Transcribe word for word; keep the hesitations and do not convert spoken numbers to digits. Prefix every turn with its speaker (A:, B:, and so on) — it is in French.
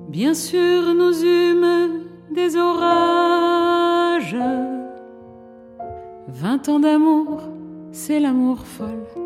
A: Bien sûr, nous eûmes des orages. Vingt ans d'amour, c'est l'amour folle.